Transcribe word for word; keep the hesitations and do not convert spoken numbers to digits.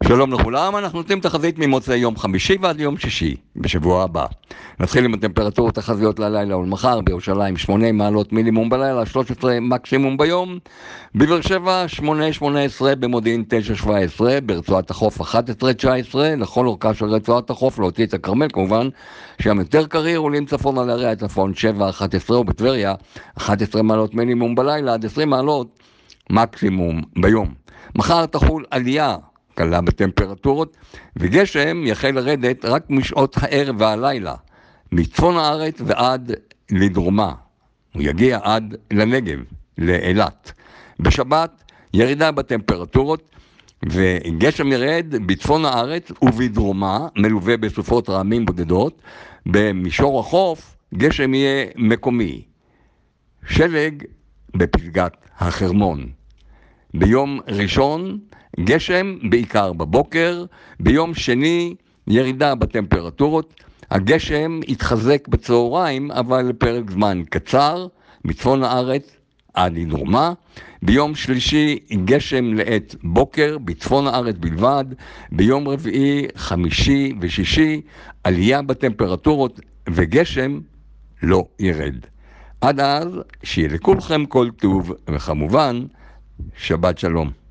שלום לכולם, אנחנו נותנים תחזית ממוצאי יום חמישי ועד יום שישי בשבוע הבא. נתחיל עם הטמפרטורות תחזיות ללילה ולמחר. בירושלים שמונה מעלות מינימום בלילה, שלוש עשרה מקסימום ביום. בבאר שבע שמונה שמונה עשרה, במודיעין תשע שבע עשרה, ברצועת החוף אחת עשרה תשע עשרה, לכל אורכה של רצועת החוף להוציא את הכרמל כמובן, שם יותר קריר, עולים צפון על ערי הצפון שבע אחת עשרה, ובטבריה אחת עשרה מעלות מינימום בלילה עד עשרים מעלות מקסימום ביום. מחר תחול עלייה קלה בטמפרטורות, וגשם יחל לרדת רק משעות הערב והלילה, מצפון הארץ ועד לדרומה. הוא יגיע עד לנגב, לאילת. בשבת ירידה בטמפרטורות, וגשם ירד בצפון הארץ ובדרומה, מלווה בסופות רעמים בודדות. במישור החוף גשם יהיה מקומי. שלג בפסגת החרמון. ביום ראשון גשם בעיקר בבוקר, ביום שני ירידה בטמפרטורות, הגשם יתחזק בצהריים אבל לפרק זמן קצר, מצפון הארץ עד לדרומה. ביום שלישי גשם לעת בוקר, בצפון הארץ בלבד. ביום רביעי, חמישי ושישי עלייה בטמפרטורות וגשם לא ירד. עד אז שיהיה לכולכם כל טוב, וכמובן שבת שלום.